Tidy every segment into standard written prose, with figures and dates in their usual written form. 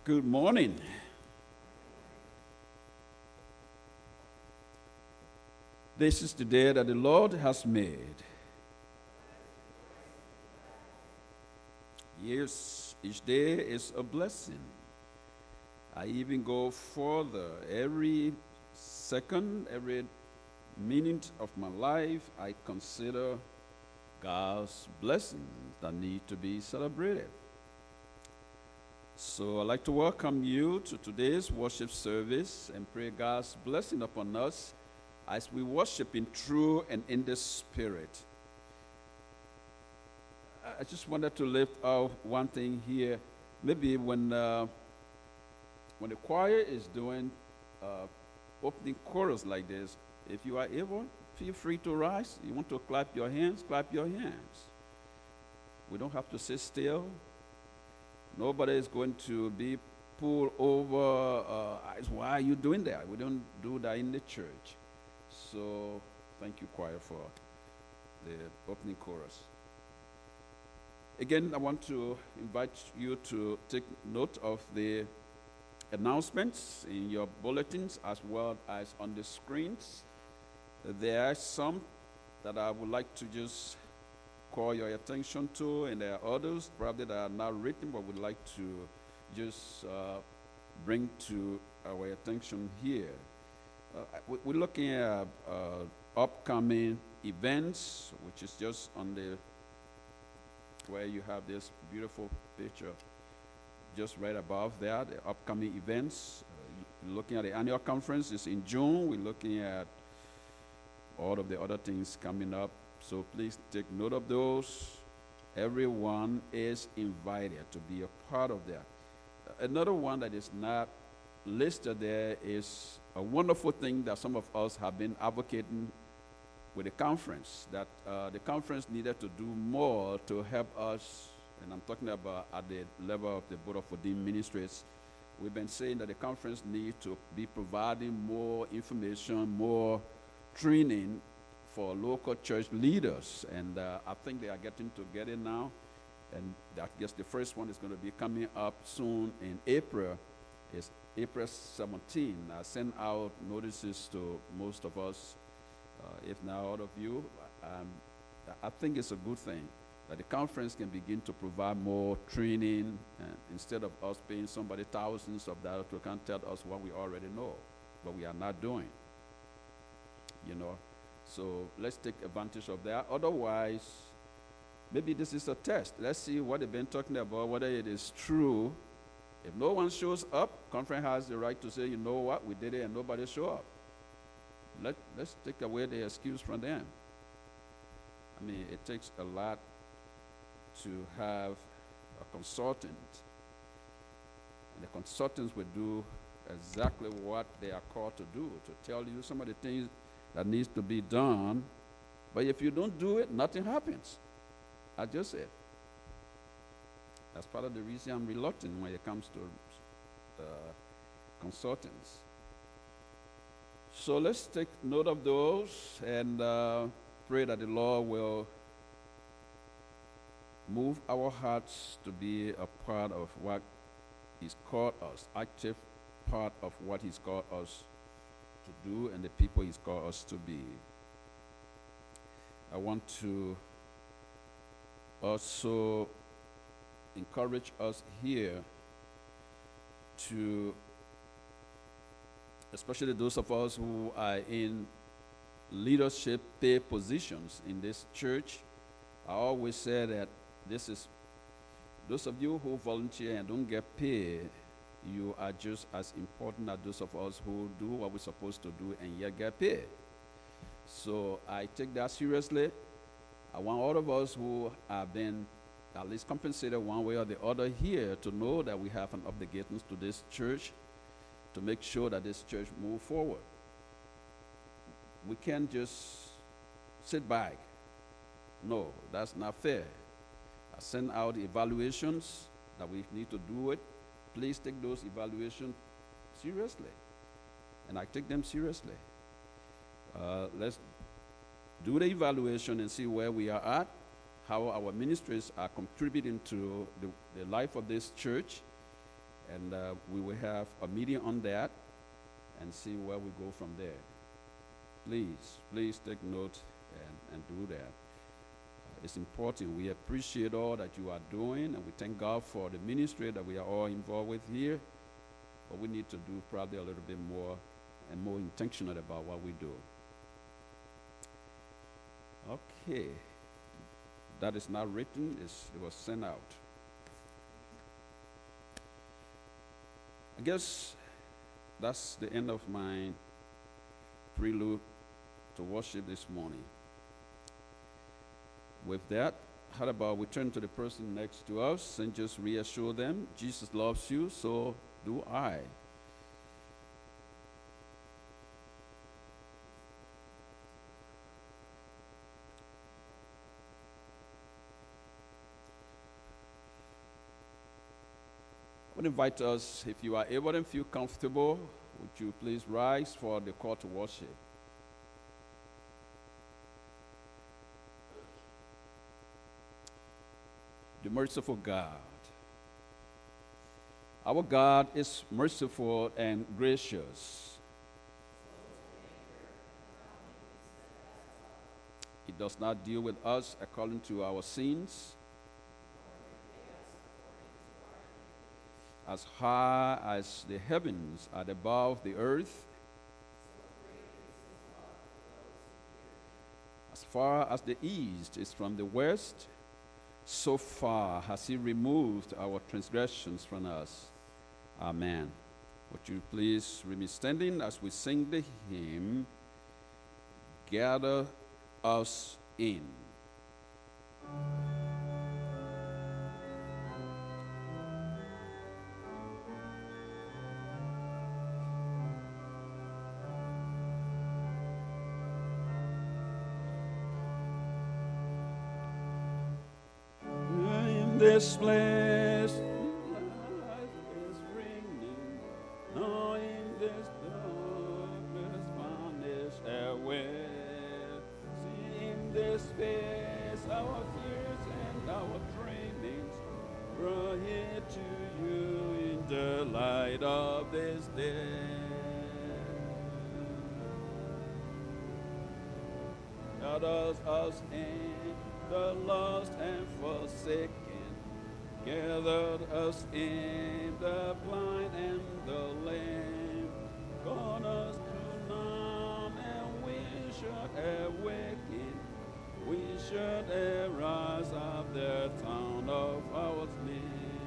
Good morning. This is the day that the Lord has made. Yes, each day is a blessing. I even go further. Every second, every minute of my life, I consider God's blessings that need to be celebrated. So I'd like to welcome you to today's worship service and pray God's blessing upon us as we worship in truth and in the Spirit. I just wanted to lift out one thing here. Maybe when the choir is doing opening chorus like this, if you are able, feel free to rise. You want to clap your hands, clap your hands. We don't have to sit still. Nobody is going to be pulled over. Why are you doing that? We don't do that in the church. So thank you, choir, for the opening chorus. Again, I want to invite you to take note of the announcements in your bulletins as well as on the screens. There are some that I would like to just call your attention to, and there are others probably that are not written but would like to just bring to our attention here. We're looking at upcoming events, which is just on the where you have this beautiful picture just right above there, the upcoming events. Looking at the annual conference is in June. We're looking at all of the other things coming up. So please take note of those. Everyone is invited to be a part of that. Another one that is not listed there is a wonderful thing that some of us have been advocating with the conference, that the conference needed to do more to help us, and I'm talking about at the level of the Board of Ordained Ministries. We've been saying that the conference needs to be providing more information, more training for local church leaders, and I think they are getting together now, and I guess the first one is going to be coming up soon in April. It's April 17. I sent out notices to most of us, if not all of you. I think it's a good thing that the conference can begin to provide more training, instead of us paying somebody thousands of dollars to come tell us what we already know, but we are not doing. So let's take advantage of that. Otherwise, maybe this is a test. Let's see what they've been talking about, whether it is true. If no one shows up, conference has the right to say, you know what, we did it and nobody showed up. Let's take away the excuse from them. I mean, it takes a lot to have a consultant. And the consultants will do exactly what they are called to do, to tell you some of the things that needs to be done. But if you don't do it, nothing happens. I just said. That's part of the reason I'm reluctant when it comes to consultants. So let's take note of those and pray that the Lord will move our hearts to be a part of what He's called us, active part of what He's called us to do and the people He's called us to be. I want to also encourage us here to, especially those of us who are in leadership pay positions in this church. I always say that those of you who volunteer and don't get paid, you are just as important as those of us who do what we're supposed to do and yet get paid. So I take that seriously. I want all of us who have been at least compensated one way or the other here to know that we have an obligation to this church to make sure that this church move forward. We can't just sit back. No, that's not fair. I send out evaluations that we need to do it. Please take those evaluations seriously. And I take them seriously. Let's do the evaluation and see where we are at, how our ministries are contributing to the life of this church, And we will have a meeting on that and see where we go from there. Please take note and do that. It's important. We appreciate all that you are doing, and we thank God for the ministry that we are all involved with here. But we need to do probably a little bit more and more intentional about what we do. Okay. That is not written, it was sent out. I guess that's the end of my prelude to worship this morning. With that, how about we turn to the person next to us and just reassure them, Jesus loves you, so do I. I would invite us, if you are able and feel comfortable, would you please rise for the call to worship? The merciful God. Our God is merciful and gracious. He does not deal with us according to our sins. As high as the heavens are above the earth, as far as the east is from the west, so far has he removed our transgressions from us. Amen. Would you please remain standing as we sing the hymn, Gather Us In. This place, life is ringing, knowing this darkness vanish away. See in this face our fears and our dreamings, brought here to you in the light of this day. Gather us in, the lost and forsaken. Gathered us in, the blind and the lame. Called us to none, and we should awaken. We should arise of the town of our name.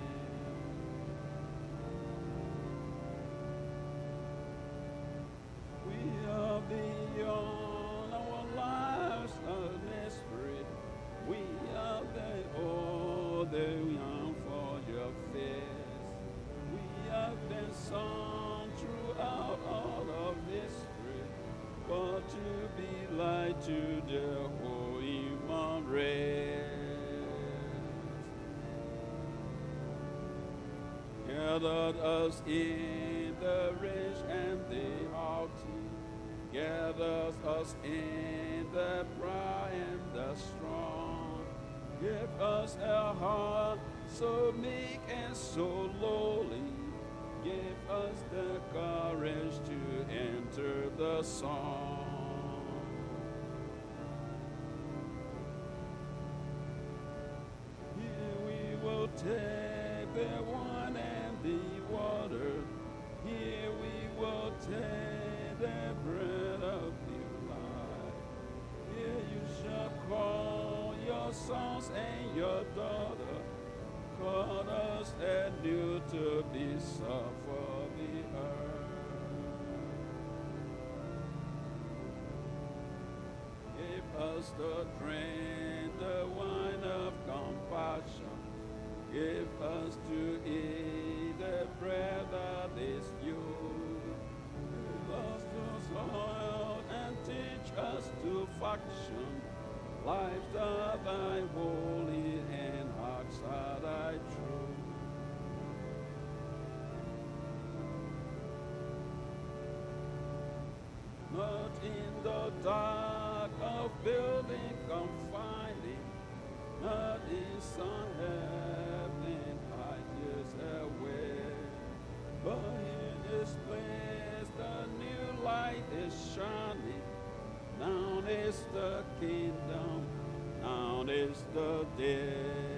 We are beyond our lives of mystery. We are the young for your face. We have been sung throughout all of history, but to be light to the whole human race. Gathered us in the rich and the haughty, gathers us in the proud and the strong. Give us a heart so meek and so lowly. Give us the courage to enter the song. Here we will take the wine and the water. Here we will take the bread of the life. Here you shall call your sons and your daughter. Call us anew to be salt for the earth. Give us the drink, the wine of compassion. Give us to eat the bread that is yours. Give us to soil and teach us to function. Lives that thy holy and hearts are thy true. Not in the dark of building confining, not in sun heaven hide years away. But in this place the new light is shining. Now is the kingdom, now is the day.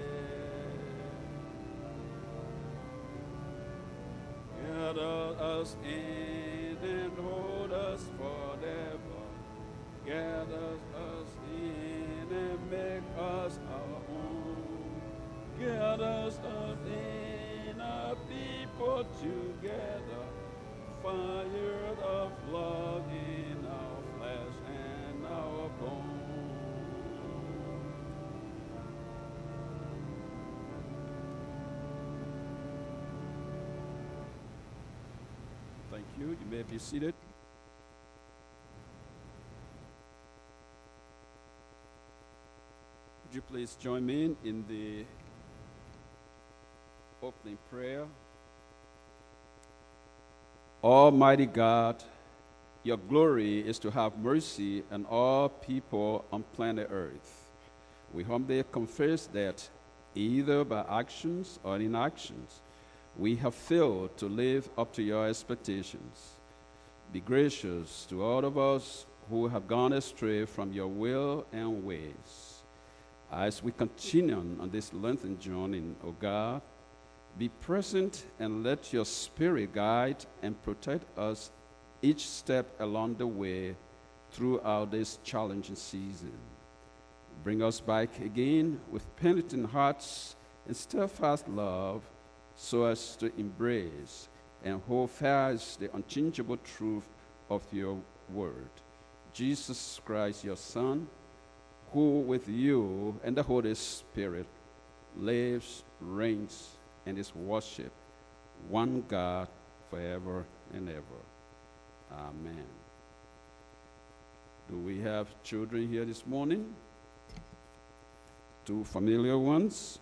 Gather us in and hold us forever. Gather us in and make us our own. Gather us in a people together. Fire of love in our flesh and our bones. Thank you. You may be seated. Would you please join me in the opening prayer? Almighty God, your glory is to have mercy on all people on planet Earth. We humbly confess that either by actions or inactions, we have failed to live up to your expectations. Be gracious to all of us who have gone astray from your will and ways. As we continue on this lengthened journey, O God, be present and let your Spirit guide and protect us each step along the way throughout this challenging season. Bring us back again with penitent hearts and steadfast love so as to embrace and hold fast the unchangeable truth of your word. Jesus Christ, your Son, who with you and the Holy Spirit lives, reigns, and is worshiped, one God, forever and ever. Amen. Do we have children here this morning? Two familiar ones.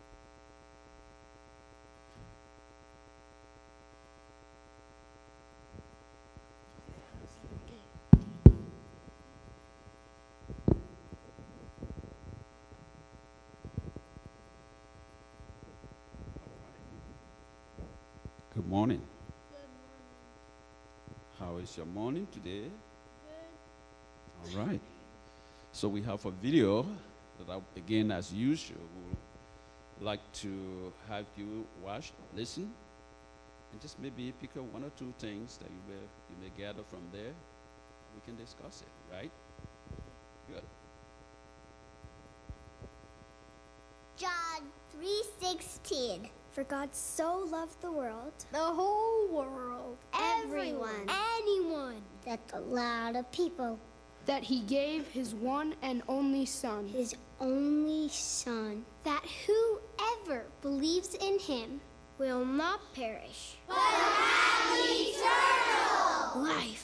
Good morning. Good morning. How is your morning today? Good. All right. So we have a video that, again, as usual, would like to have you watch, listen, and just maybe pick up one or two things that you may gather from there. We can discuss it, right? Good. John 3:16. For God so loved the world, The whole world, everyone, anyone, that a lot of people, that he gave his one and only Son, his only Son, that whoever believes in him will not perish, life.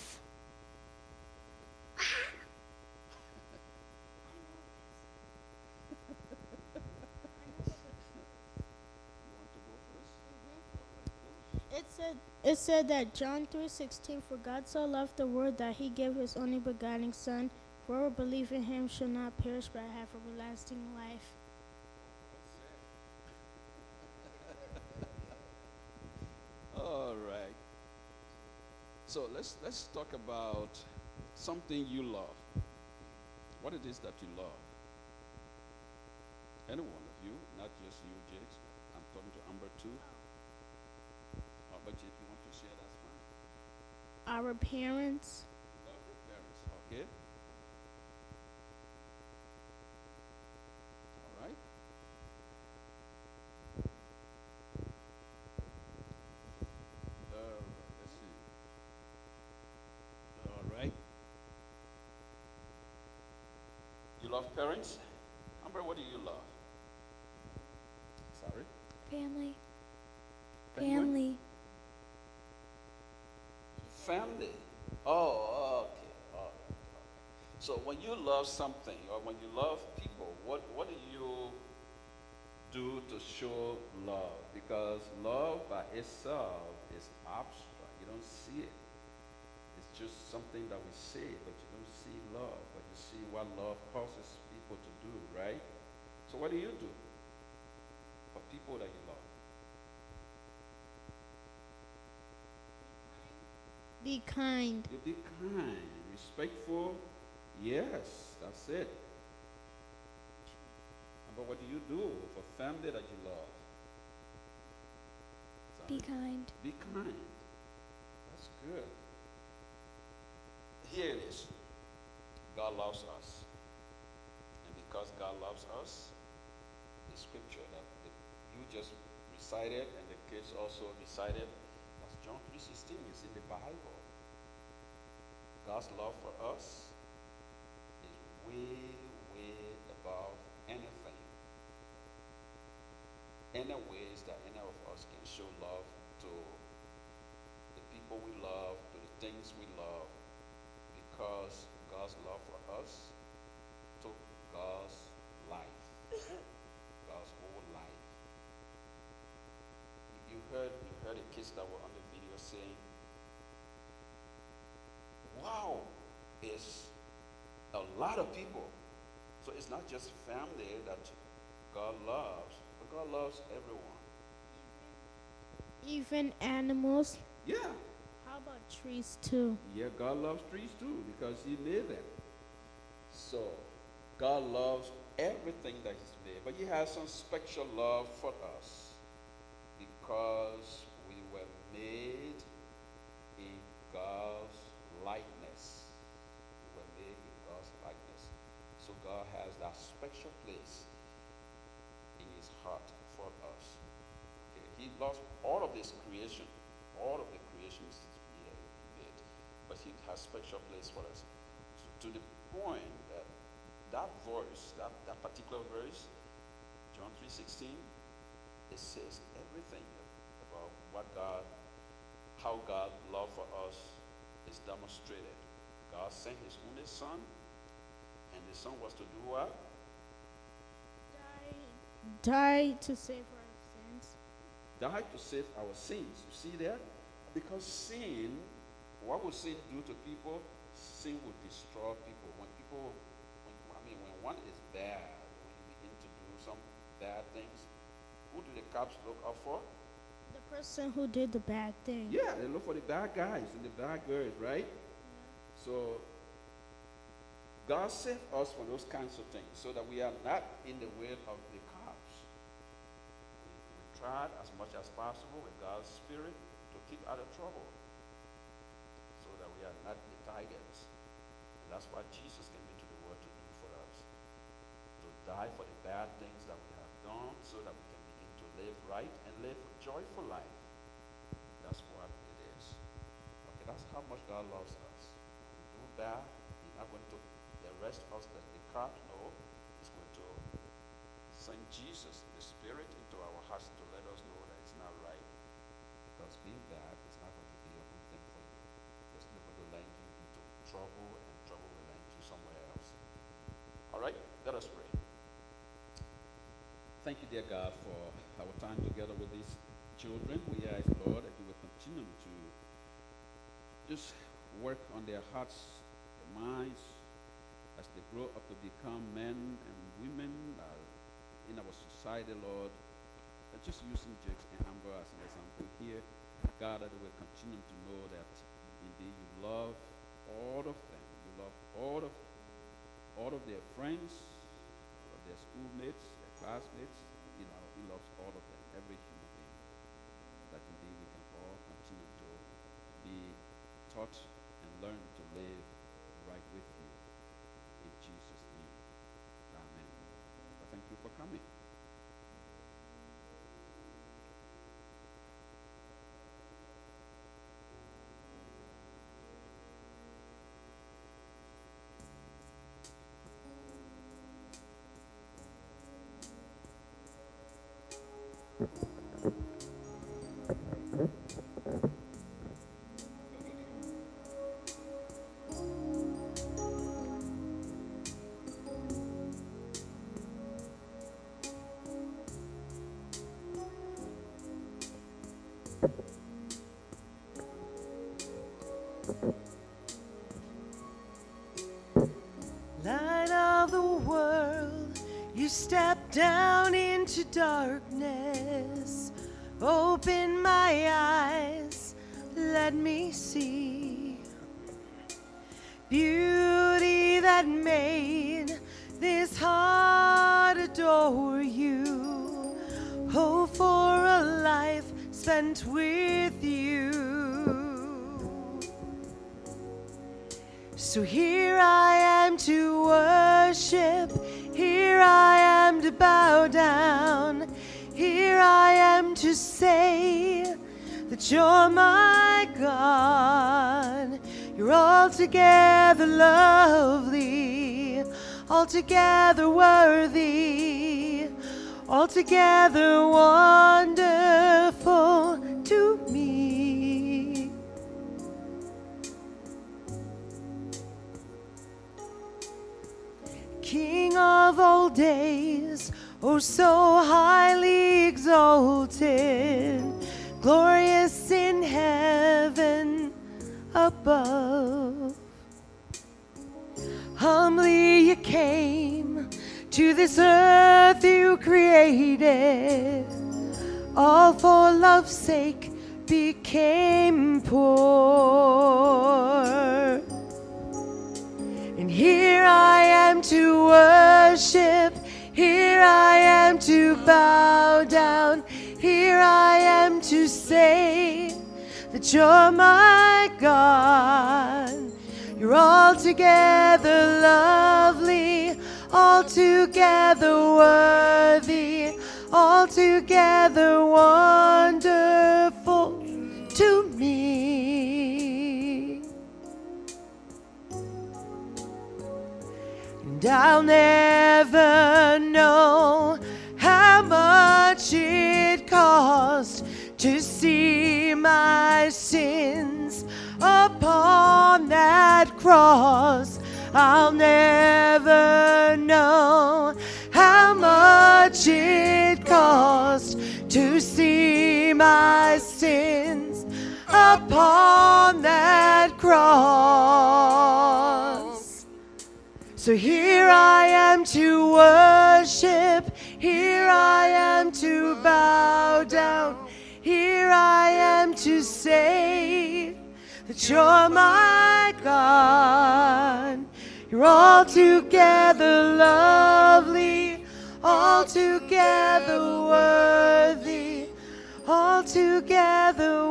It said that John 3:16, for God so loved the world that he gave his only begotten Son, whoever believes in him shall not perish but have everlasting life. All right. So let's talk about something you love. What it is that you love. Any one of you, not just you, Jakes. I'm talking to Amber too. But if you want to share, that's fine. Our parents, Love your parents, okay? All right. Let's see. All right. You love parents? Amber, what do you love? Sorry? family, Penguin? family. Family. Oh, okay. All right. So when you love something or when you love people, what do you do to show love? Because love by itself is abstract. You don't see it. It's just something that we say, but you don't see love. But you see what love causes people to do, right? So what do you do for people that you love? Be kind. You be kind, respectful. Yes, that's it. But what do you do for family that you love? Be kind. Be kind. That's good. Here it is. God loves us. And because God loves us, the scripture that you just recited and the kids also recited, that's John 3:16. It's in the Bible. God's love for us is way, way above anything. Any ways that any of us can show love to the people we love, to the things we love, because God's love for us took God's life, God's whole life. You heard the kids that were on the video saying, wow, it's a lot of people. So it's not just family that God loves, but God loves everyone. Even animals. Yeah. How about trees too? Yeah, God loves trees too because He made them. So God loves everything that He's made, but He has some special love for us because we were made in God's likeness. We were made in God's likeness. So God has that special place in His heart for us. Okay. He loves all of this creation, all of the creations He made, but He has special place for us. To the point that that verse, that particular verse, John 3:16, it says everything about how God's love for us is demonstrated. God sent His only Son, and the Son was to do what? Die to save our sins. Died to save our sins. You see that? Because sin, what would sin do to people? Sin would destroy people. When one is bad, when you begin to do some bad things, who do the cops look out for? The person who did the bad thing. Yeah, they look for the bad guys and the bad girls, right? So God saved us from those kinds of things so that we are not in the way of the cops. We tried as much as possible with God's Spirit to keep out of trouble so that we are not the targets. And that's what Jesus came into the world to do for us, to die for the bad things that we have done so that we can begin to live right and live a joyful life. That's what it is. Okay, that's how much God loves us. When we do bad, He's not going to arrest us like the cop. No, He's going to send Jesus, the Spirit, into our hearts to let us know that it's not right. Because being bad is not going to be a good thing for you. It's not going to land you into trouble, and trouble will land you somewhere else. All right, let us pray. Thank you, dear God, for our time together with these children. We ask, Lord, that you will continue to just work on their hearts, their minds, as they grow up to become men and women in our society, Lord. Just using Jakes and Amber as an example here, God, that they will continue to know that indeed you love all of them. You love all of their friends, all of their schoolmates, their classmates. You know, He loves all of them, every human being. That indeed we can all continue to be taught and learn to live right with you. In Jesus' name. Amen. Well, thank you for coming. Light of the world, you step down into darkness. Open my eyes, let me see beauty that made this heart adore you. Oh, for a life spent with you. So here I am to worship, here I am to bow down, here I am to say that you're my God. You're altogether lovely, altogether worthy, altogether wonderful to me. King of all days, oh so highly exalted, glorious in heaven above. Humbly you came to this earth you created, all for love's sake became poor. And here I am to worship, here I am to bow down, here I am to say that you're my God. You're altogether lovely, altogether worthy, altogether wonderful to me. And I'll never know how much it cost to see my sins upon that cross. I'll never know how much it cost to see my sins upon that cross. So here I am to worship, here I am to bow down, here I am to say that you're my God. You're altogether lovely, altogether worthy, altogether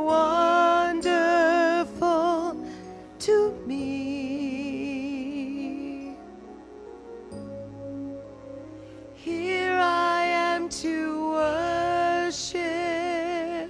wonderful to me. Here I am to worship.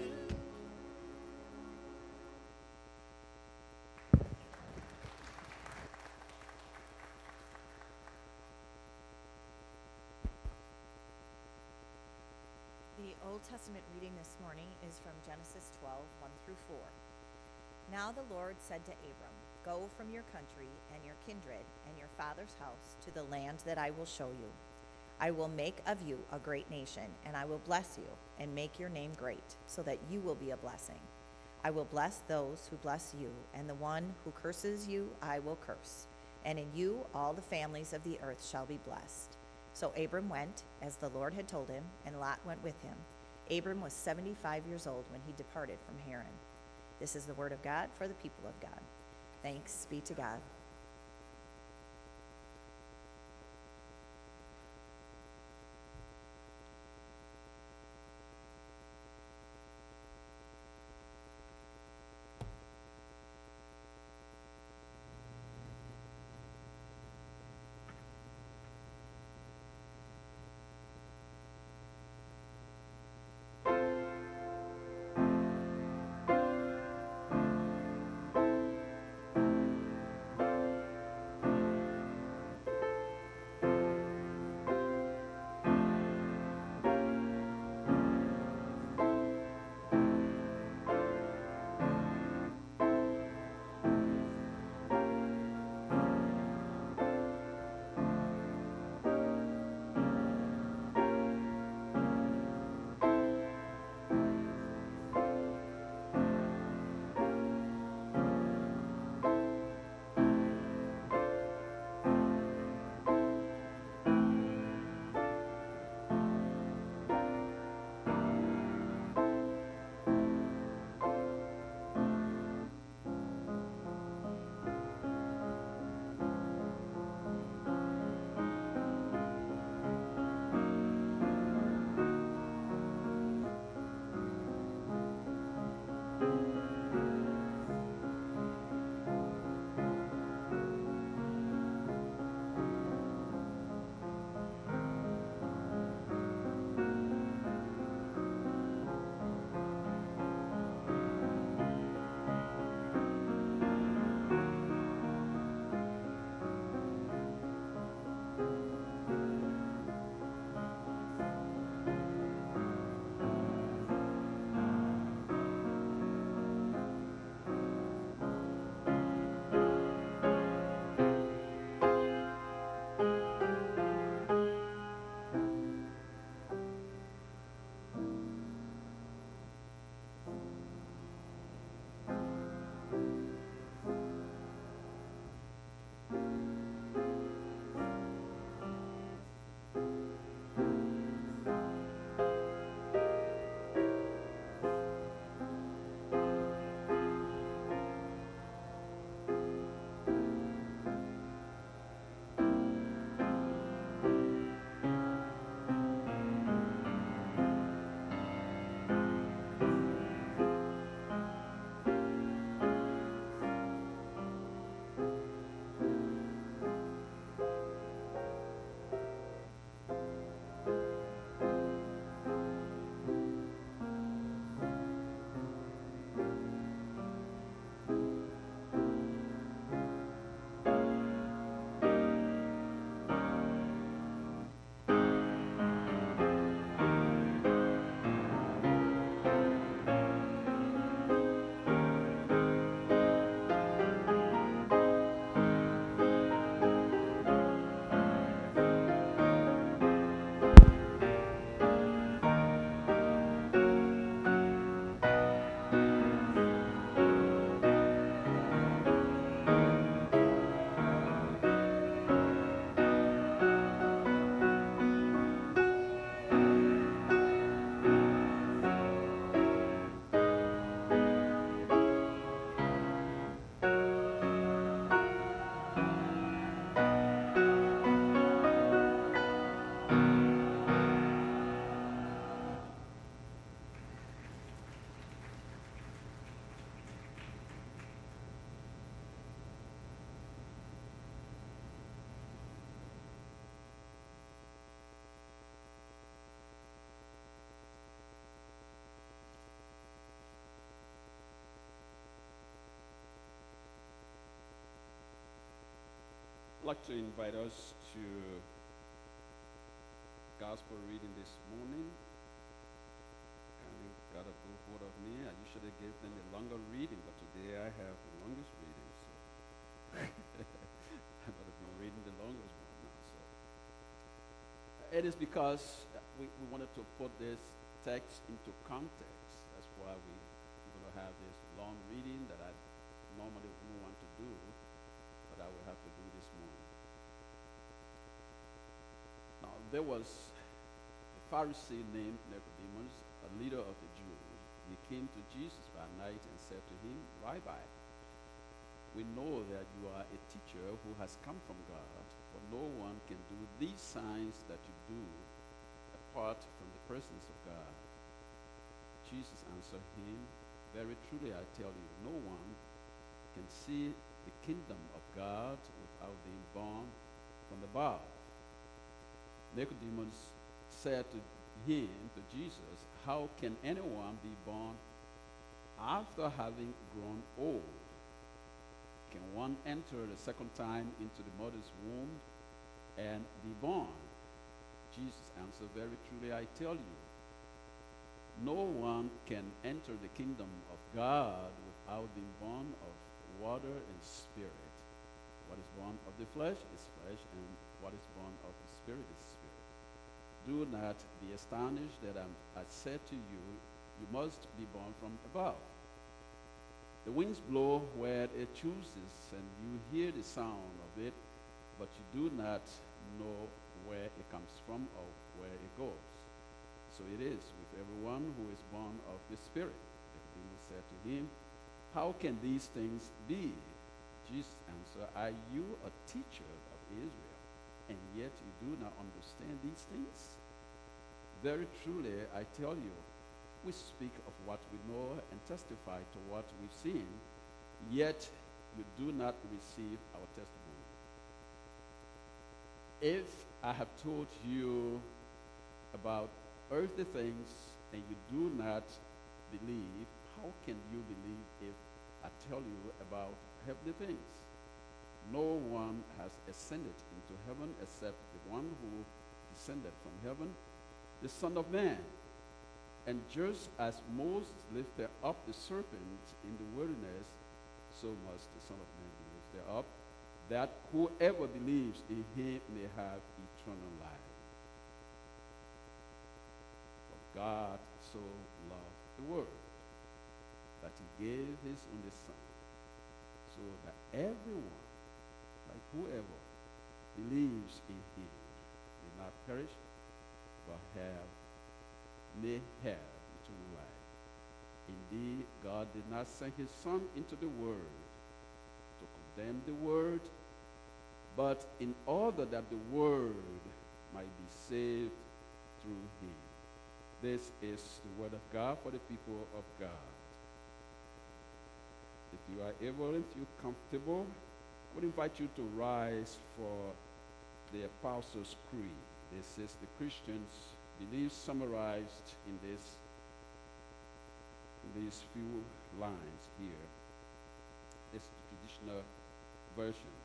The Old Testament reading this morning is from Genesis 12, 1 through 4. Now the Lord said to Abram, "Go from your country and your kindred and your father's house to the land that I will show you. I will make of you a great nation, and I will bless you and make your name great, so that you will be a blessing. I will bless those who bless you, and the one who curses you I will curse. And in you all the families of the earth shall be blessed." So Abram went, as the Lord had told him, and Lot went with him. Abram was 75 years old when he departed from Haran. This is the word of God for the people of God. Thanks be to God. I'd like to invite us to gospel reading this morning. Kind of got a good hold of me. I usually give them a longer reading, but today I have the longest reading. So I'm going to be reading the longest one now. So it is because we wanted to put this text into context. That's why we're going to have this long reading that I normally wouldn't want to do, but I will have to do this morning. Now, there was a Pharisee named Nicodemus, a leader of the Jews. He came to Jesus by night and said to him, Rabbi, we know that you are a teacher who has come from God, for no one can do these signs that you do apart from the presence of God. Jesus answered him, very truly I tell you, no one can see the kingdom of God without being born from above. Nicodemus said to him, to Jesus, how can anyone be born after having grown old? Can one enter the second time into the mother's womb and be born? Jesus answered, very truly I tell you, no one can enter the kingdom of God without being born of water and spirit. What is born of the flesh is flesh, and what is born of the spirit is spirit. Do not be astonished that I said to you, you must be born from above. The winds blow where it chooses, and you hear the sound of it, but you do not know where it comes from or where it goes. So it is with everyone who is born of the Spirit. Nicodemus said to him, how can these things be? Jesus answered, are you a teacher of Israel, and yet you do not understand these things? Very truly, I tell you, we speak of what we know and testify to what we've seen, yet you do not receive our testimony. If I have told you about earthly things and you do not believe, how can you believe if I tell you about heavenly things? No one has ascended into heaven except the one who descended from heaven, the Son of Man. And just as Moses lifted up the serpent in the wilderness, so must the Son of Man be lifted up, that whoever believes in him may have eternal life. For God so loved the world that he gave his only Son, so that everyone, like whoever, believes in him may not perish, but may have eternal life. Indeed, God did not send his Son into the world to condemn the world, but in order that the world might be saved through him. This is the word of God for the people of God. If you are able, if you're comfortable, I would invite you to rise for the Apostles' Creed. This is the Christians' beliefs summarized in these few lines here. This is the traditional version.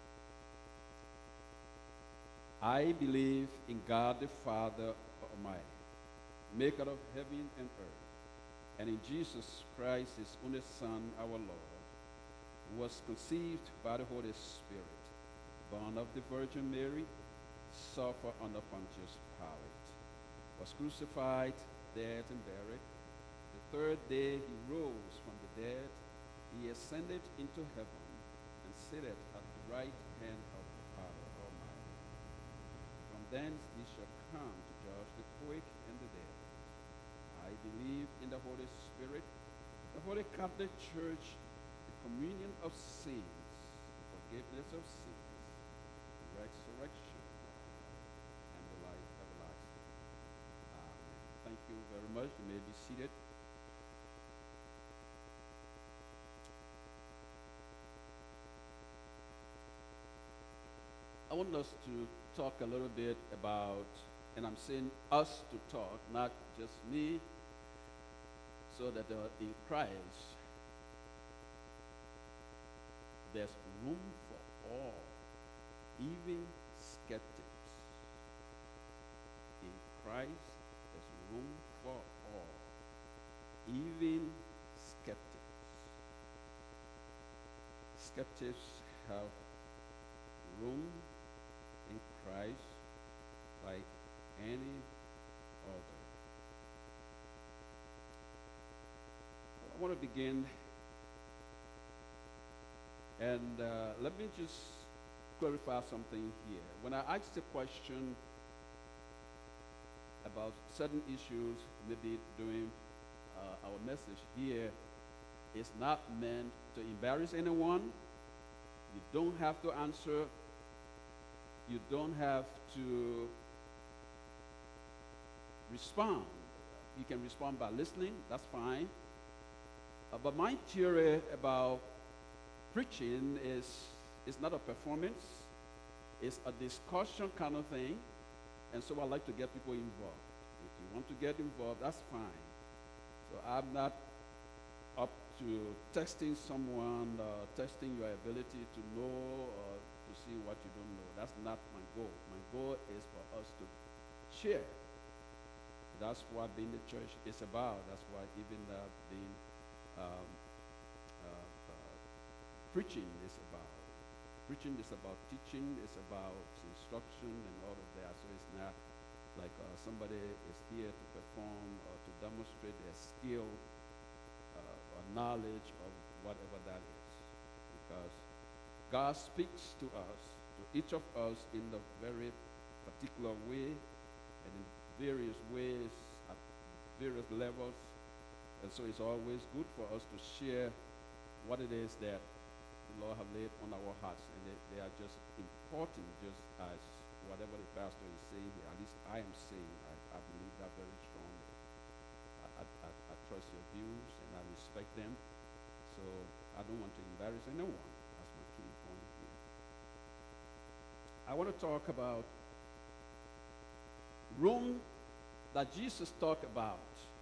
I believe in God the Father Almighty, maker of heaven and earth, and in Jesus Christ, his only Son, our Lord, who was conceived by the Holy Spirit, born of the Virgin Mary, suffered under Pontius Pilate, was crucified, dead, and buried. The third day he rose from the dead. He ascended into heaven and sitteth at the right hand of the Father Almighty. From thence he shall come to judge the quick and the dead. I believe in the Holy Spirit, the Holy Catholic Church, the communion of sins, the forgiveness of sins, the resurrection, and the life everlasting. Amen. Thank you very much. You may be seated. I want us to talk a little bit about, and I'm saying us to talk, not just me, so that in Christ there's room for all, even skeptics. In Christ, there's room for all, even skeptics. Skeptics have room in Christ like any other. I want to begin, and let me just clarify something here. When I asked the question about certain issues, maybe during our message here, it's not meant to embarrass anyone. You don't have to answer. You don't have to respond. You can respond by listening, that's fine. But my theory about preaching is not a performance. It's a discussion kind of thing. And so I like to get people involved. If you want to get involved, that's fine. So I'm not up to testing someone, testing your ability to know or to see what you don't know. That's not my goal. My goal is for us to share. That's what being the church is about. That's why even being preaching is about. Preaching is about teaching. It's about instruction and all of that. So it's not like somebody is here to perform or to demonstrate their skill or knowledge of whatever that is. Because God speaks to us, to each of us in a very particular way and in various ways at various levels. And so it's always good for us to share what it is that the Lord have laid on our hearts. And they are just important, just as whatever the pastor is saying here. At least I am saying, I believe that very strongly. I trust your views and I respect them. So I don't want to embarrass anyone. That's my key point here. I want to talk about room that Jesus talked about.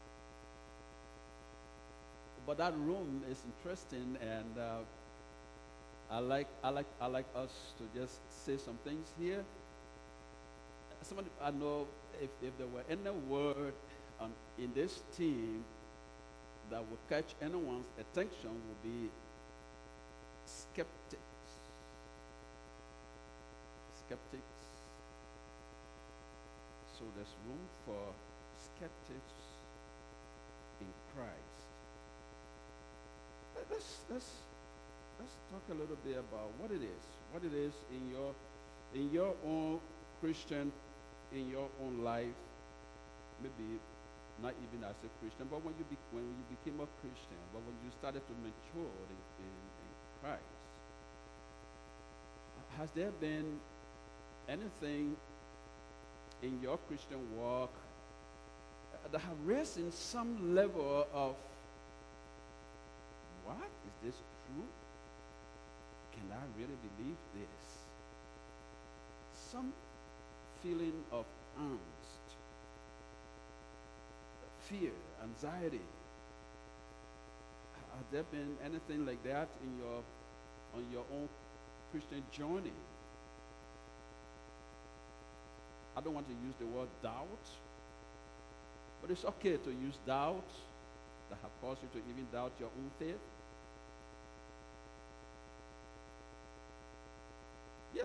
But that room is interesting, and I like us to just say some things here. Somebody, I know if there were any word in this team that would catch anyone's attention would be skeptics. Skeptics. So there's room for skeptics in Christ. Let's talk a little bit about what it is in your own Christian, in your own life. Maybe not even as a Christian, but when you became a Christian, but when you started to mature in Christ, has there been anything in your Christian walk that have raised in some level of, what? Is this true? Can I really believe this? Some feeling of angst, fear, anxiety. Has there been anything like that on your own Christian journey? I don't want to use the word doubt, but it's okay to use doubt that have caused you to even doubt your own faith. Yes.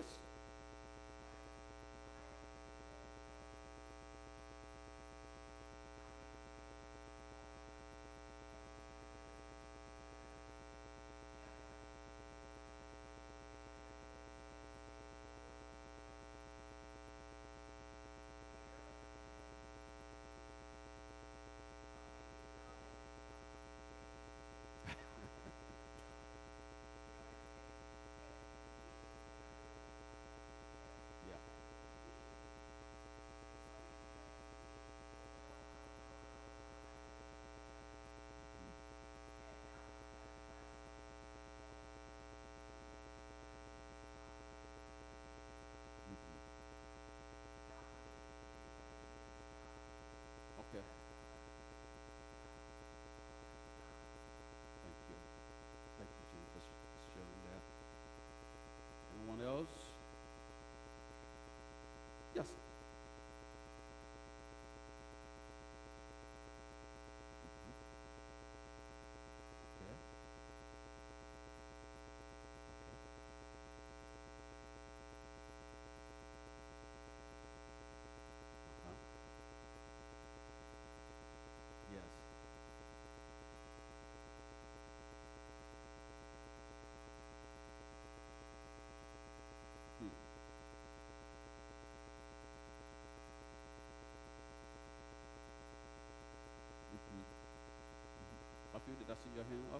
your hand up.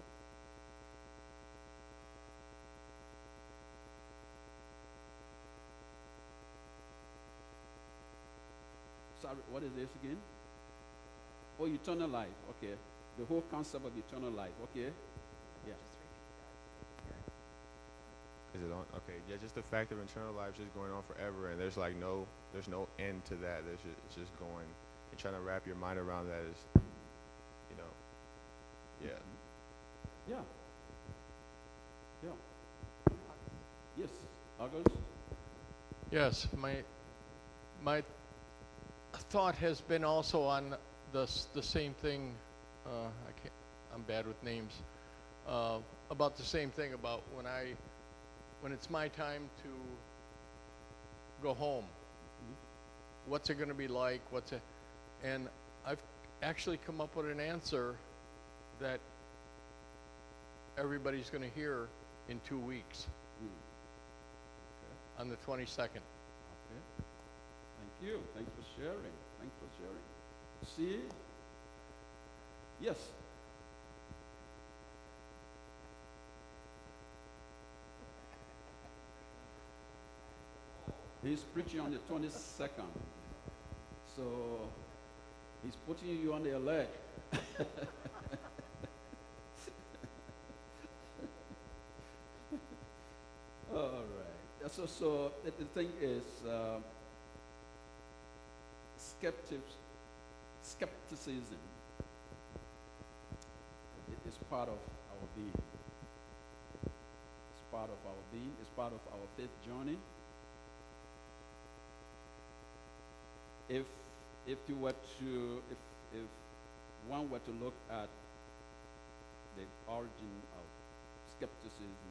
Sorry, what is this again? Oh, eternal life. Okay. The whole concept of eternal life. Okay. Yeah. Is it on? Okay, yeah, just the fact of eternal life just going on forever, and there's no end to that. It's just going, and trying to wrap your mind around that is, yeah. Yeah. Yeah. Yes. August? Yes, my thought has been also on the same thing. I'm bad with names. About the same thing about when it's my time to go home. What's it going to be like? And I've actually come up with an answer that everybody's going to hear in 2 weeks, on the 22nd. Okay. Thank you. Thanks for sharing. Thanks for sharing. See? Yes. He's preaching on the 22nd. So he's putting you on the alert. All right. So the thing is, skepticism is part of our being. It's part of our being. It's part of our faith journey. If one were to look at the origin of skepticism,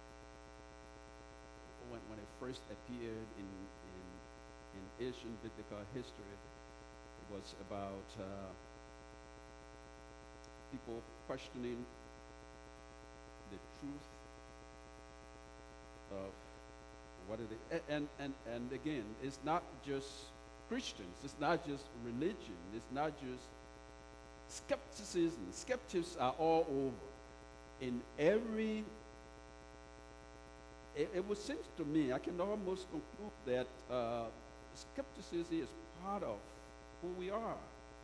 when it first appeared in ancient biblical history, it was about people questioning the truth of what it is. And again, it's not just Christians, it's not just religion, it's not just skepticism. Skeptics are all over. In every, it would seem to me, I can almost conclude that skepticism is part of who we are.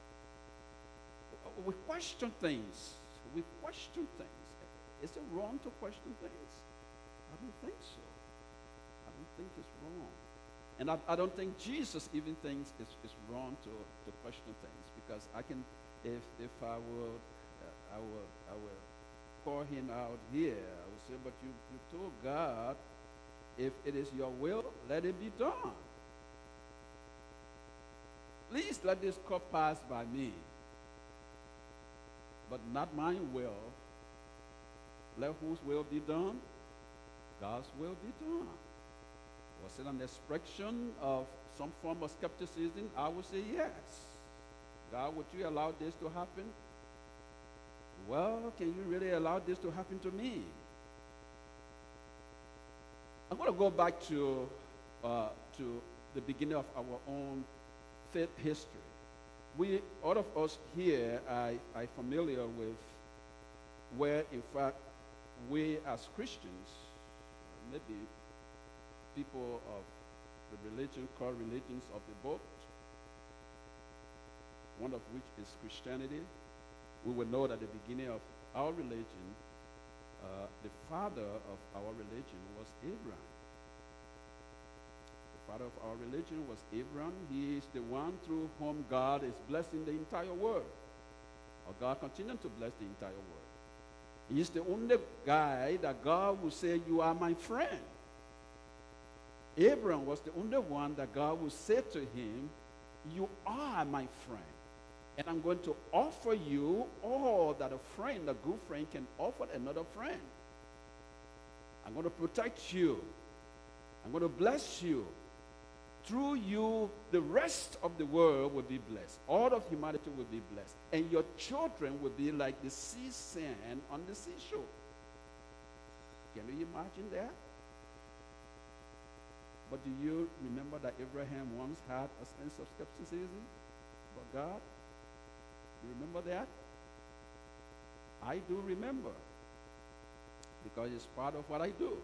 We question things. We question things. Is it wrong to question things? I don't think so. I don't think it's wrong. And I don't think Jesus even thinks it's wrong to question things, because I can, if I will call him out here, I would say, but you told God, if it is your will, let it be done. Please let this cup pass by me, but not my will. Let whose will be done? God's will be done. Was it an expression of some form of skepticism? I would say yes. God, would you allow this to happen? Well, can you really allow this to happen to me? I'm going to go back to the beginning of our own faith history. All of us here are familiar with where, in fact, we as Christians, maybe people of the religion called religions of the book, one of which is Christianity. We will know that the beginning of our religion, the father of our religion was Abraham. The father of our religion was Abraham. He is the one through whom God is blessing the entire world. Or God continues to bless the entire world. He is the only guy that God will say, you are my friend. Abraham was the only one that God would say to him, you are my friend. And I'm going to offer you all that a friend, a good friend, can offer another friend. I'm going to protect you. I'm going to bless you. Through you, the rest of the world will be blessed. All of humanity will be blessed. And your children will be like the sea sand on the seashore. Can you imagine that? But do you remember that Abraham once had a sense of skepticism about God? You remember that? I do remember because it's part of what I do.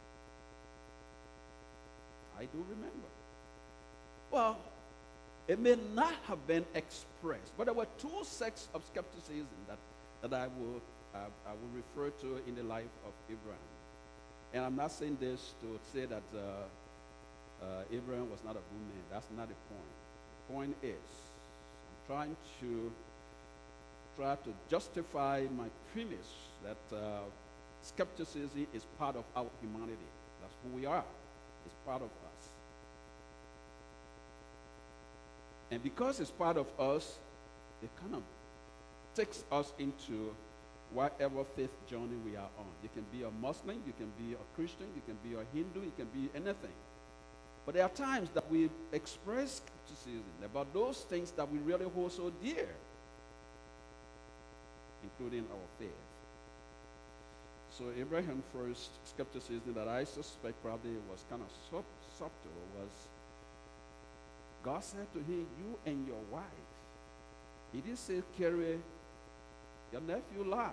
I do remember. Well, it may not have been expressed, but there were two sects of skepticism that I will refer to in the life of Abraham. And I'm not saying this to say that Abraham was not a good man. That's not the point. The point is, I'm trying to justify my premise that skepticism is part of our humanity. That's who we are. It's part of us. And because it's part of us, it kind of takes us into whatever faith journey we are on. You can be a Muslim, you can be a Christian, you can be a Hindu, you can be anything. But there are times that we express skepticism about those things that we really hold so dear, including our faith. So Abraham's first skepticism that I suspect probably was kind of subtle was God said to him, you and your wife. He didn't say carry your nephew Lot.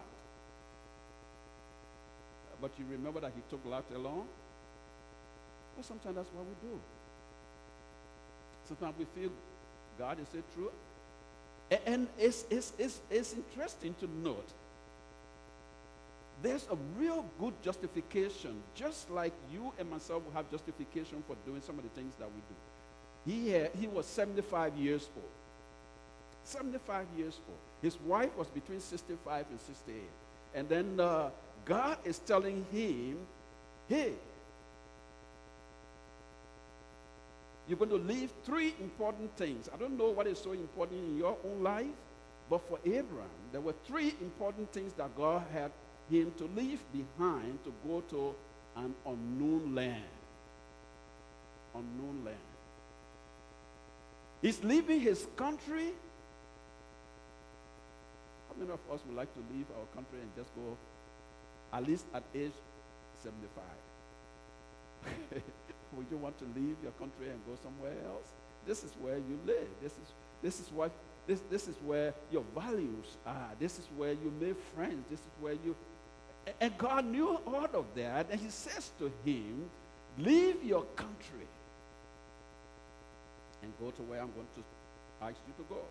But you remember that he took Lot along? Well, sometimes that's what we do. Sometimes we feel God is so true. And it's interesting to note there's a real good justification, just like you and myself will have justification for doing some of the things that we do. He was 75 years old. 75 years old. His wife was between 65 and 68. And then God is telling him, hey, you're going to leave three important things. I don't know what is so important in your own life, but for Abraham, there were three important things that God had him to leave behind to go to an unknown land. Unknown land. He's leaving his country. How many of us would like to leave our country and just go, at least at age 75? Would you want to leave your country and go somewhere else? This is where you live. This is where your values are. This is where you make friends. This is where you. And God knew all of that, and He says to him, "Leave your country and go to where I'm going to ask you to go."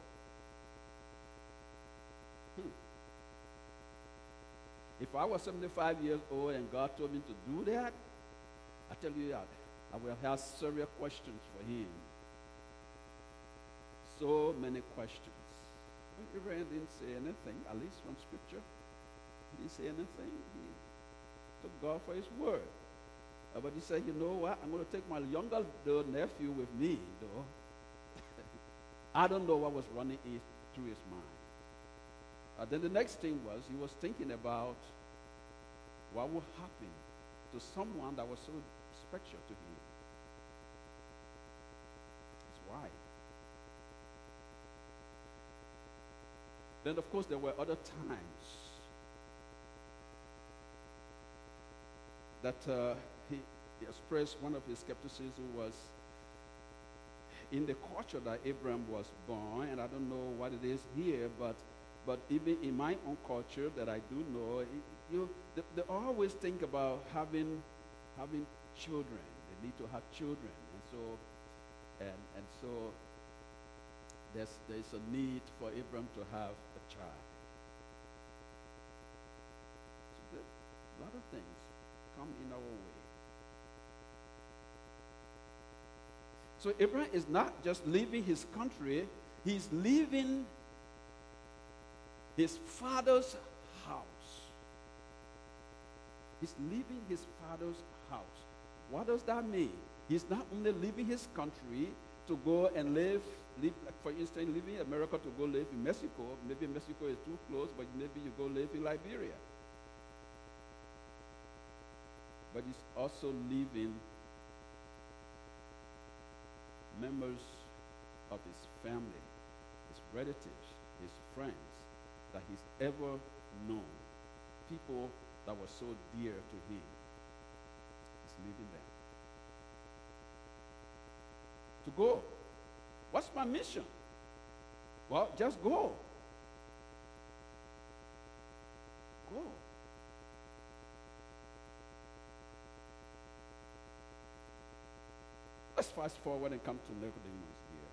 If I was 75 years old and God told me to do that, I tell you that I will have serious questions for Him. So many questions. Abraham didn't say anything, at least from Scripture. He didn't say anything. He took God for His word. But he said, you know what? I'm going to take my younger nephew with me, though. I don't know what was running through his mind. Then the next thing was, he was thinking about what would happen to someone that was so special to him. His wife. Then, of course, there were other times that he expressed one of his skepticism was in the culture that Abraham was born, and I don't know what it is here, but even in my own culture that I do know, they always think about having children. They need to have children, and so there's a need for Abraham to have a child. So a lot of things come in our way. So Abraham is not just leaving his country, he's leaving his father's house. He's leaving his father's house. What does that mean? He's not only leaving his country to go and live, like for instance, leaving America to go live in Mexico. Maybe Mexico is too close, but maybe you go live in Liberia. But he's also leaving members of his family, his relatives, his friends that he's ever known, people that were so dear to him. He's leaving them. To go. What's my mission? Well, just go. let's fast forward and come to Nicodemus here.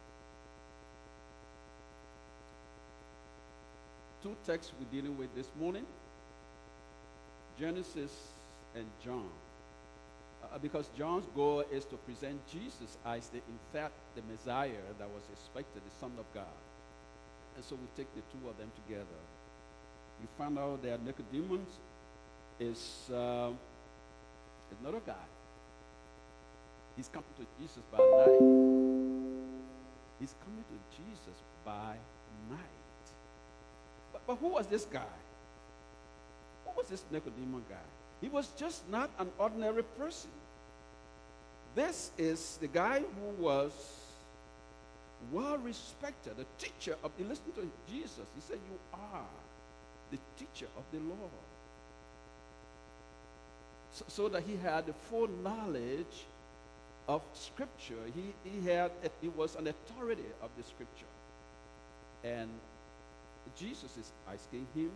Two texts we're dealing with this morning, Genesis and John. Because John's goal is to present Jesus as in fact, the Messiah that was expected, the Son of God. And so we take the two of them together. You find out that Nicodemus is not a guy. He's coming to Jesus by night. He's coming to Jesus by night. But who was this guy? Who was this Nicodemus guy? He was just not an ordinary person. This is the guy who was well respected, a teacher of, he listened to Jesus. He said, you are the teacher of the Lord. So that he had the full knowledge of Scripture. He was an authority of the Scripture. And Jesus is asking him,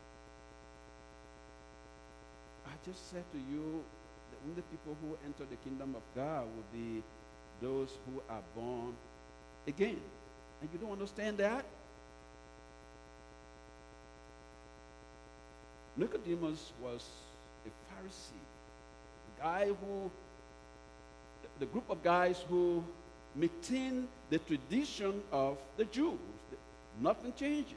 I just said to you, the only people who enter the kingdom of God will be those who are born again. And you don't understand that? Nicodemus was a Pharisee, a guy who, the group of guys who maintain the tradition of the Jews. Nothing changes.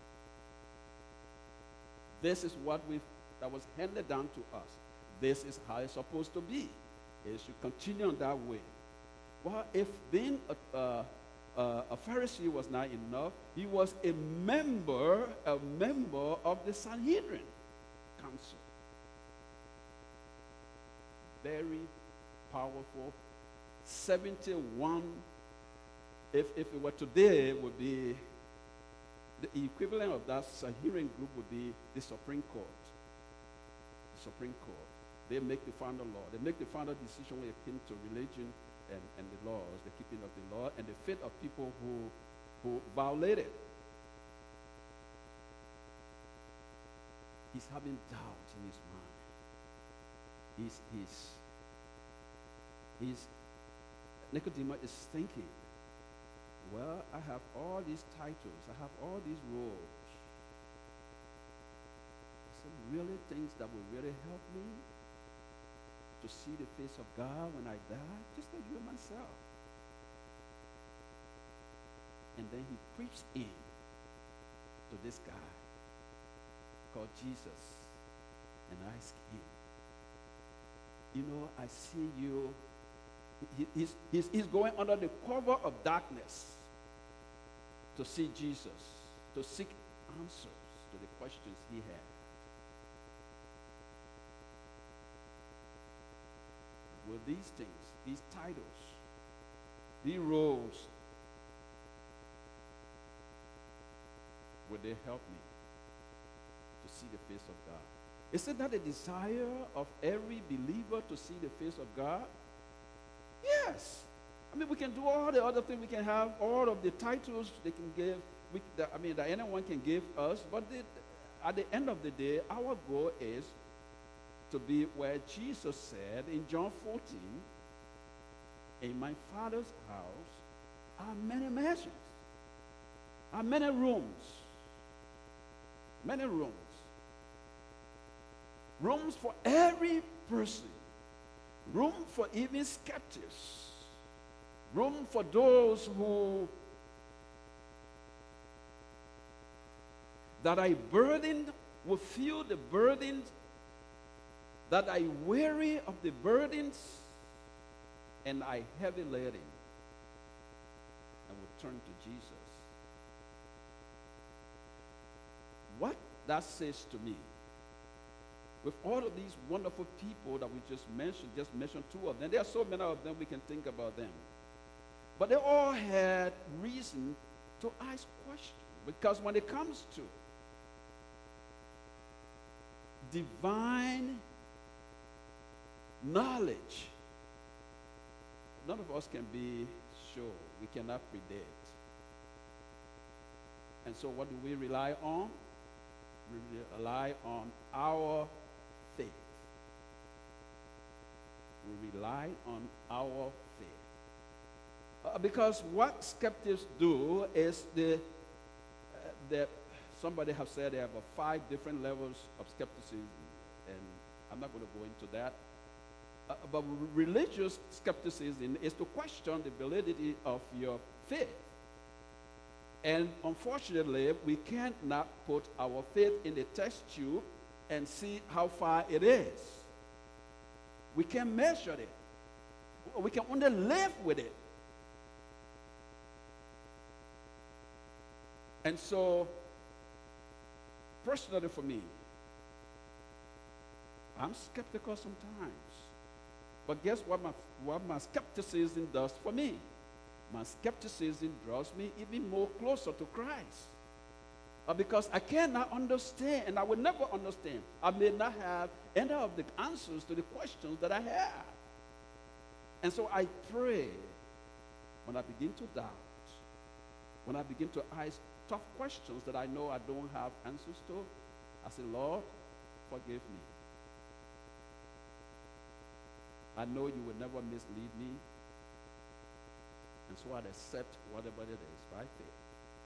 This is what that was handed down to us. This is how it's supposed to be. It should continue on that way. Well, if being a Pharisee was not enough, he was a member of the Sanhedrin council. Very powerful. 71. If it were today, it would be the equivalent of that Sanhedrin group would be the Supreme Court. The Supreme Court. They make the final law. They make the final decision when it came to religion and the laws, the keeping of the law, and the fate of people who violate it. He's having doubt in his mind. Nicodemus is thinking, well, I have all these titles. I have all these roles. Some really things that will really help me to see the face of God when I die, just like you and myself. And then he preached in to this guy called Jesus and asked him, you know, I see you. He's going under the cover of darkness to see Jesus, to seek answers to the questions he had. Will these things, these titles, these roles, will they help me to see the face of God? Isn't that a desire of every believer to see the face of God? Yes. I mean, we can do all the other things. We can have all of the titles they can give, that anyone can give us. But at the end of the day, our goal is to be where Jesus said in John 14, in my Father's house are many mansions, are many rooms. Many rooms. Rooms for every person. Room for even skeptics. Room for those who that are burdened will feel the burdens, that are weary of the burdens, and are heavy laden, and will turn to Jesus. What that says to me, with all of these wonderful people that we just mentioned two of them. There are so many of them we can think about them. But they all had reason to ask questions. Because when it comes to divine knowledge, none of us can be sure. We cannot predict. And so what do we rely on? We rely on our faith. We rely on our faith. Because what skeptics do is somebody have said there are about 5 different levels of skepticism, and I'm not going to go into that. But religious skepticism is to question the validity of your faith. And unfortunately, we cannot put our faith in the test tube and see how far it is. We can't measure it. We can only live with it. And so, personally for me, I'm skeptical sometimes. But guess what my skepticism does for me? My skepticism draws me even more closer to Christ. Because I cannot understand, and I will never understand. I may not have any of the answers to the questions that I have. And so I pray when I begin to doubt, when I begin to ask tough questions that I know I don't have answers to, I say, Lord, forgive me. I know you will never mislead me. And so I'd accept whatever it is by faith.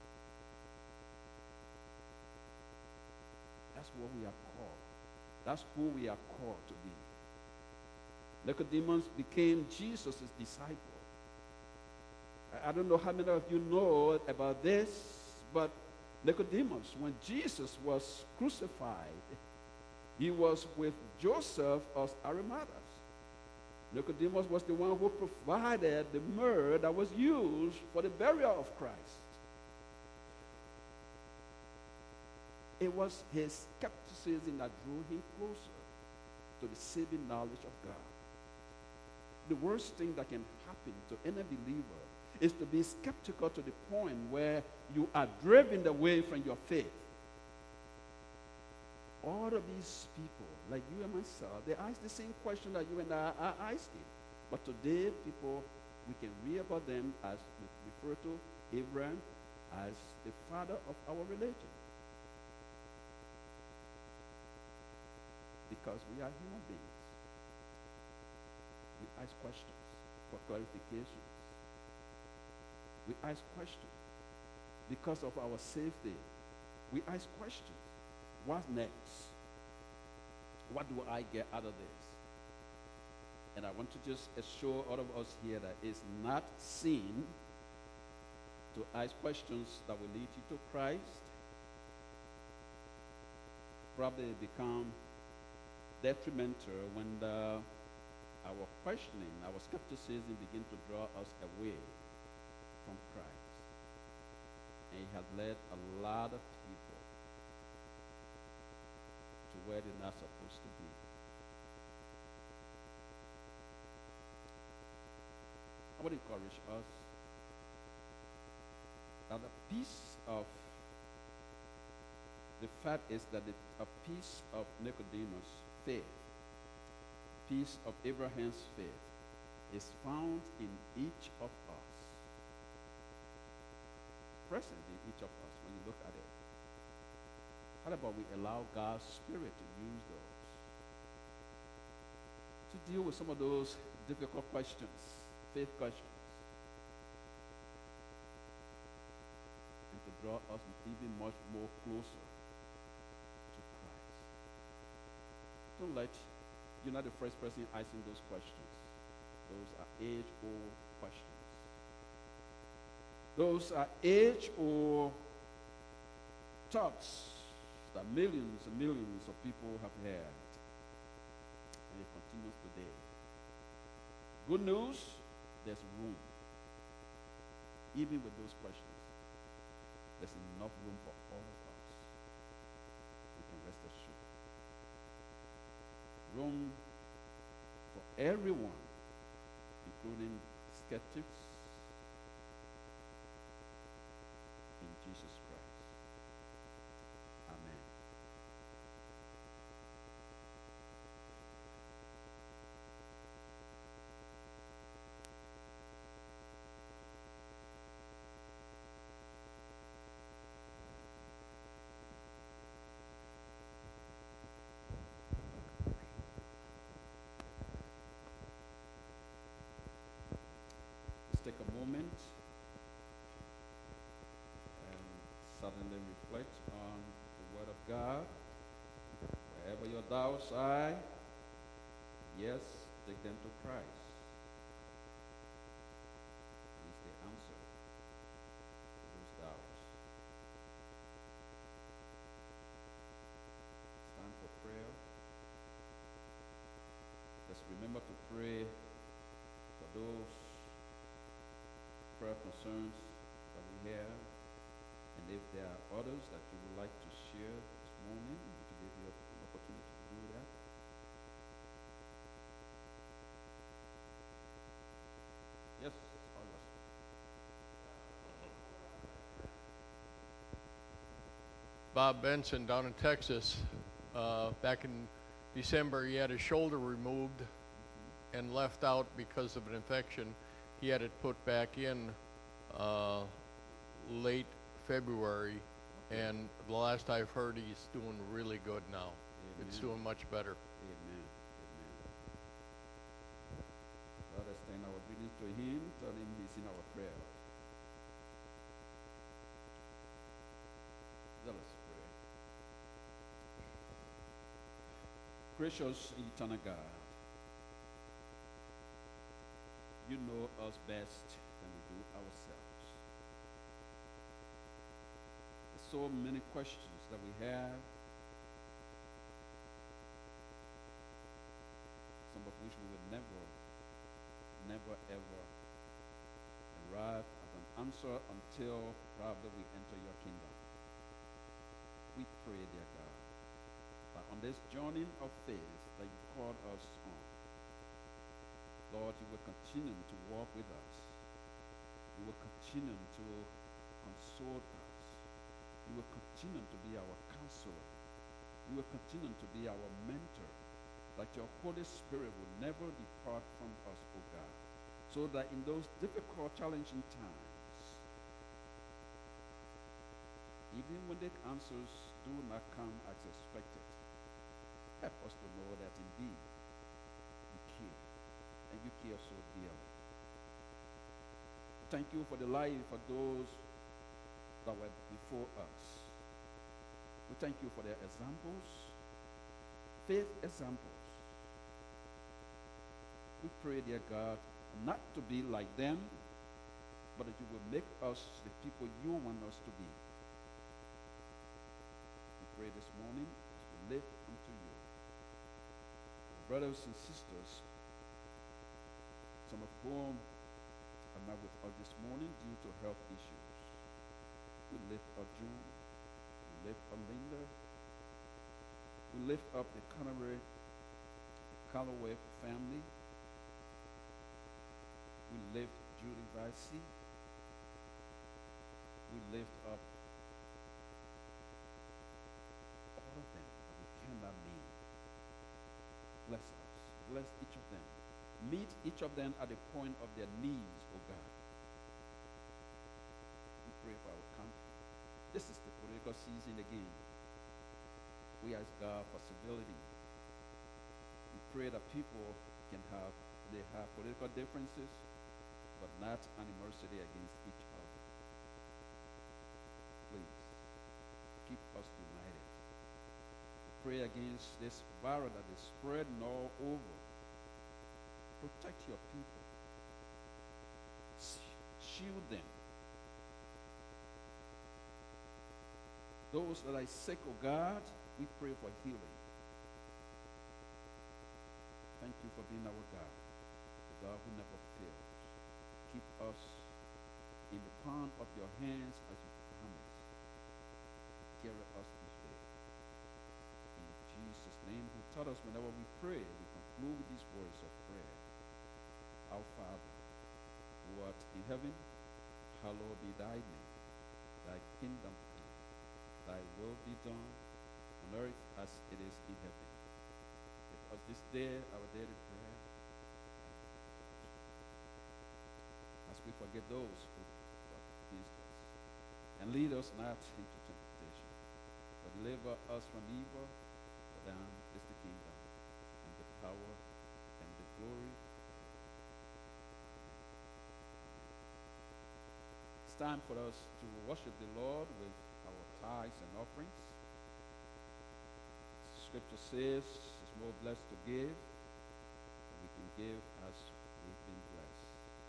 That's what we are called. That's who we are called to be. Nicodemus became Jesus' disciple. I don't know how many of you know about this, but Nicodemus, when Jesus was crucified, he was with Joseph of Arimathea. Nicodemus was the one who provided the myrrh that was used for the burial of Christ. It was his skepticism that drew him closer to the saving knowledge of God. The worst thing that can happen to any believer is to be skeptical to the point where you are driven away from your faith. All of these people, like you and myself, they ask the same question that you and I are asking. But today, people, we can read about them as we refer to Abraham as the father of our religion. Because we are human beings. We ask questions for clarifications. We ask questions because of our safety. We ask questions. What's next? What do I get out of this? And I want to just assure all of us here that it's not sin to ask questions that will lead you to Christ. Probably become detrimental when our questioning, our skepticism begin to draw us away from Christ. And it has led a lot of people to where they're not supposed to be. I would encourage us that a piece of the fact is that a piece of Nicodemus' faith, a piece of Abraham's faith, is found in each of us. Present in each of us when you look at it. How about we allow God's Spirit to use those to deal with some of those difficult questions, faith questions, and to draw us even much more closer to Christ. Don't let, you're not the first person asking those questions. Those are age-old questions. Those are age-old thoughts that millions and millions of people have heard. And it continues today. Good news, there's room. Even with those questions, there's enough room for all of us. We can rest assured. Room for everyone, including skeptics, in Jesus Christ. Amen. moment and suddenly reflect on the Word of God. Wherever your doubts are, yes, take them to Christ. He's the answer to those doubts. It's time for prayer. Let's remember to pray for those prayer concerns that we have. And if there are others that you would like to share this morning, we can give you an opportunity to do that. Yes, all yours. Bob Benson down in Texas, back in December, he had his shoulder removed and left out because of an infection. He had it put back in late February, and the last I've heard, he's doing really good now. Amen. It's doing much better. Amen. Amen. Let us extend our greetings to him, tell him he's in our prayers. Let us pray. Gracious eternal God, you know us best than we do ourselves. There's so many questions that we have, some of which we will never ever arrive at an answer until probably we enter your kingdom. We pray, dear God, that on this journey of faith that you called us on, Lord, you will continue to walk with us. You will continue to console us. You will continue to be our counselor. You will continue to be our mentor. That your Holy Spirit will never depart from us, O God. So that in those difficult, challenging times, even when the answers do not come as expected, help us to know that indeed you care. And you care so dearly. Thank you for the life of those that were before us. We thank you for their examples, faith examples. We pray, dear God, not to be like them, but that you will make us the people you want us to be. We pray this morning as we live unto you. Brothers and sisters, some of whom are not with us this morning due to health issues. We lift up June. We lift up Linda. We lift up the Callaway family. We lift Judy Vicey. We lift up all of them that we cannot name. Bless us. Bless each of them. Meet each of them at the point of their needs, O God. We pray for our country. This is the political season again. We ask God for civility. We pray that people they have political differences, but not animosity against each other. Please, keep us united. We pray against this virus that is spreading all over. Protect your people. Shield them. Those that are sick, oh God, we pray for healing. Thank you for being our God, the God who never fails. Keep us in the palm of your hands as you promised. Carry us this day. In Jesus' name, who taught us whenever we pray, we conclude with these words of prayer. Our Father, who art in heaven, hallowed be thy name. Thy kingdom come. Thy will be done on earth as it is in heaven. Give us this day our daily bread. As we forget those who are against us. And lead us not into temptation, but deliver us from evil. For thine is the kingdom, and the power, and the glory. time for us to worship the Lord with our tithes and offerings. Scripture says it's more blessed to give than we can give as we've been blessed.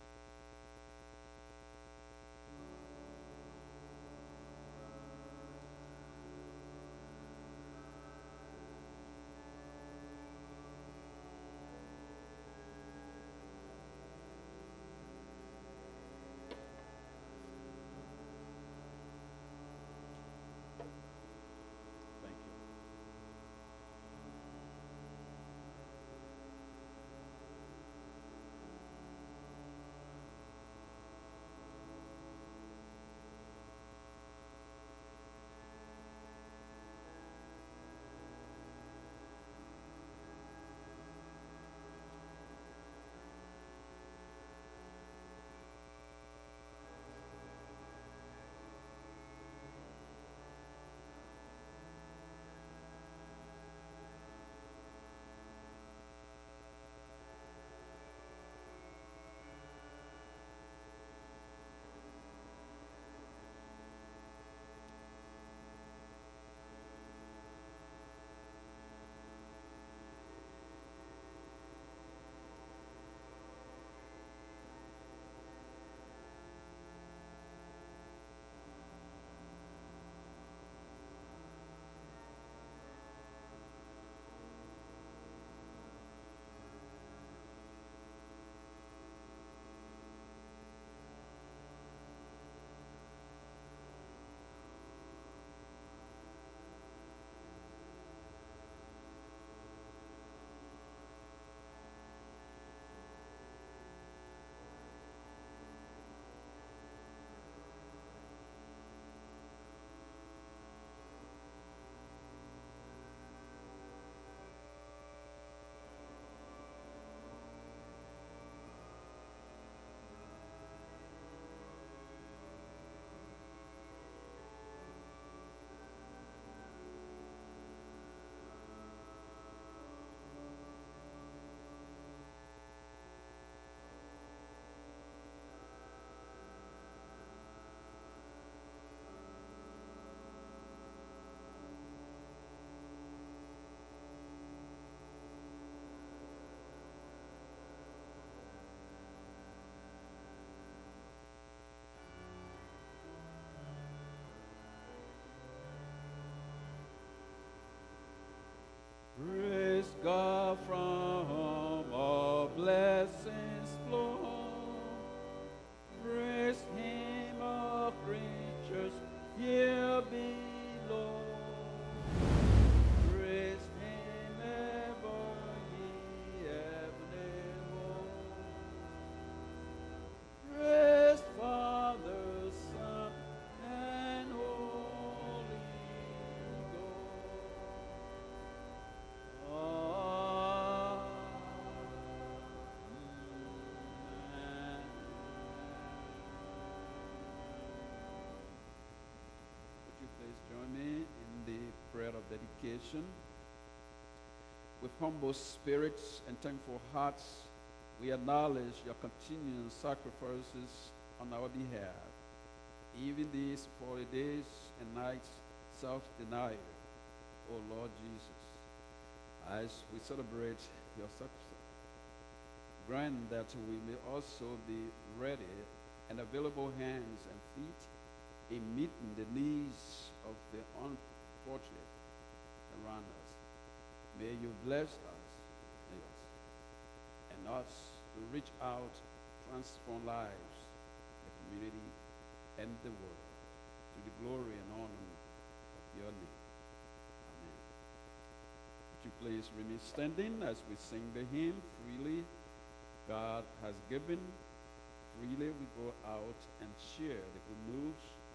Thank you. Praise God from whom all blessings flow. Praise Him, all creatures here below. Praise Him, ever ye heavenly hosts. Praise Father, Son, and Holy Ghost. Would you please join me in the prayer of dedication? With humble spirits and thankful hearts, we acknowledge your continuing sacrifices on our behalf. Even these 40 days and nights self-denial, O Lord Jesus, as we celebrate your sacrifice, grant that we may also be ready and available hands and feet in meeting the needs of the unfortunate around us. May you bless us, and us to reach out, transform lives, the community, and the world to the glory and honor of your name. Amen. Would you please remain standing as we sing the hymn, Freely God Has Given, freely we go out and share the good news.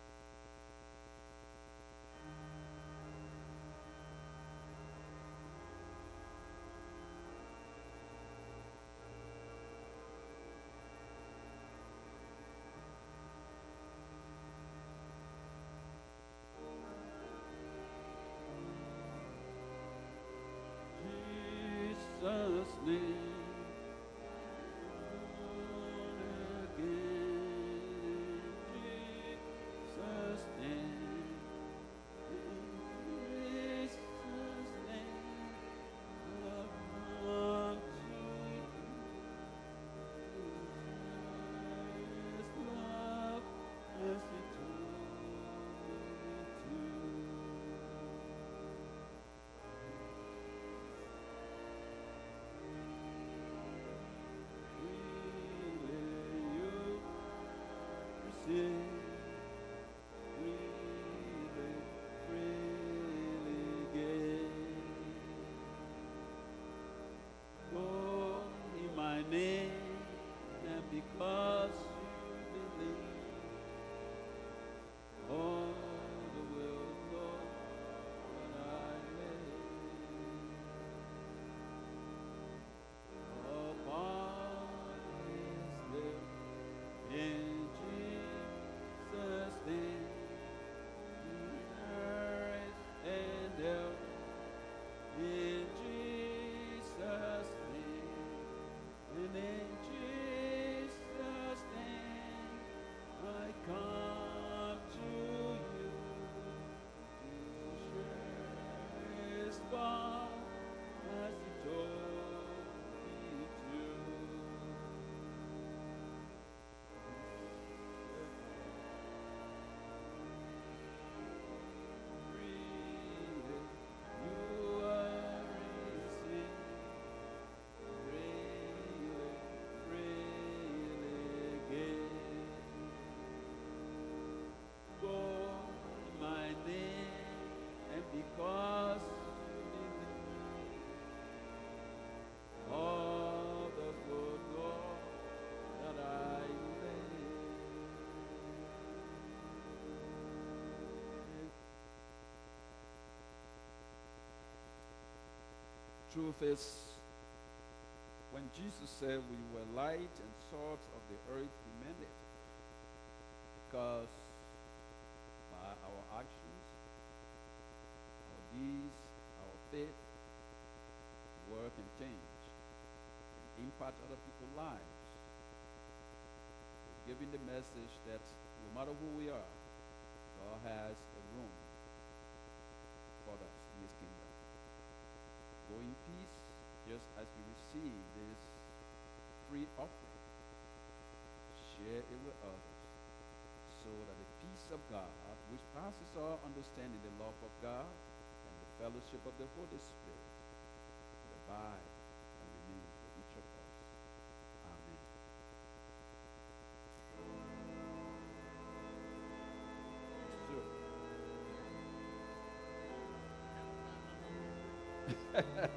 Jesus' name. Born again, truth is, when Jesus said we were light and salt of the earth, he meant it. Because by our actions, our deeds, our faith, work and change, and impact other people's lives. We're giving the message that no matter who we are, God has a room for us in his kingdom. Go in peace, just as you receive this free offering. Share it with others, so that the peace of God, which passes all understanding, the love of God, and the fellowship of the Holy Spirit, will abide and remain with each of us. Amen. Sure.